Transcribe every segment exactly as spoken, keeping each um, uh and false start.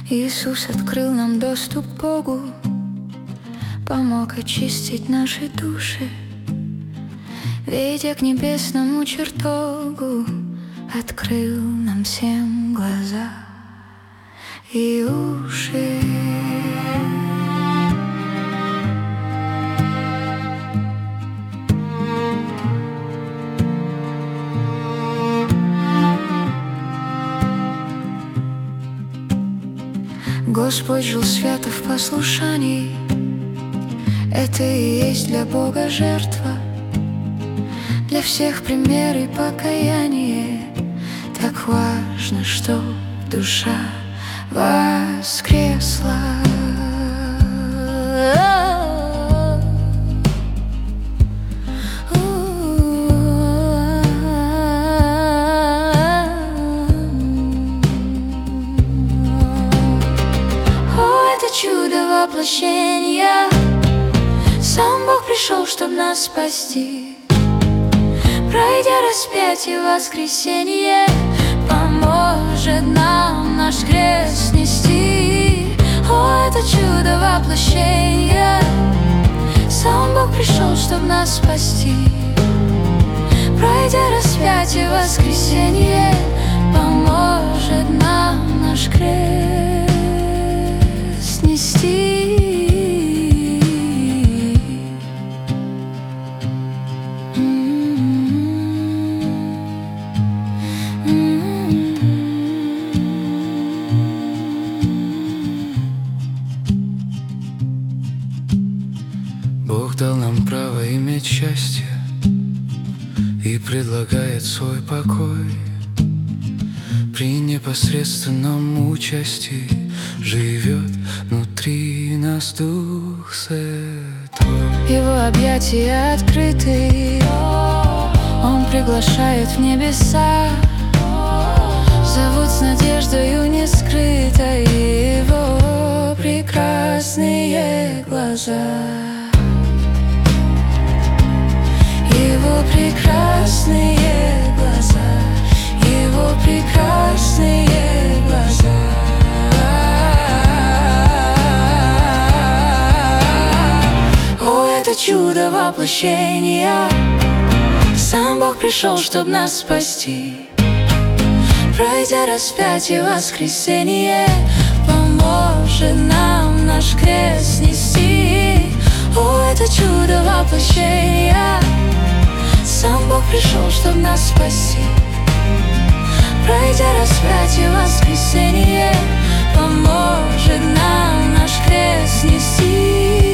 Иисус открыл нам доступ к Богу, помог очистить наши души, ведя к небесному чертогу, открыл нам всем глаза и уши. Господь жил свято в послушании, это и есть для Бога жертва, для всех пример и покаяние. Так важно, что душа воскресла. Чудо воплощения, сам Бог пришел, чтоб нас спасти. Пройдя распятие, воскресенье, поможет нам наш крест нести. О, это чудо воплощения, сам Бог пришел, чтоб нас спасти. Пройдя распятие, воскресенье, поможет нам наш крест нести. Бог дал нам право иметь счастье и предлагает свой покой. При непосредственном участии живет внутри нас Дух Святой. Его объятия открыты, Он приглашает в небеса, зовут с надеждою не скрытой Его прекрасные глаза. Его прекрасные глаза, Его прекрасные глаза. О, это чудо воплощения, сам Бог пришел, чтоб нас спасти. Пройдя распятие, воскресенье, поможет нам наш крест нести. О, это чудо воплощения, сам Бог пришел, чтоб нас спасти. Пройдя распятие, воскресенье, поможет нам наш крест нести.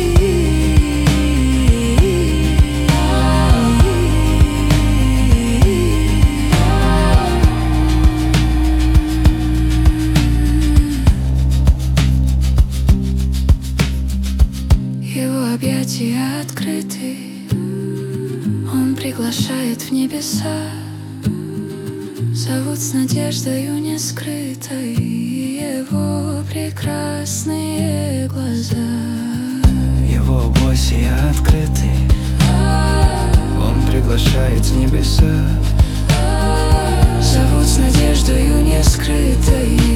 Его объятия открыты, Он приглашает в небеса, зовут с надеждою не скрытой Его прекрасные глаза. Его объятия открыты, Он приглашает в небеса, зовут с надеждою не скрытой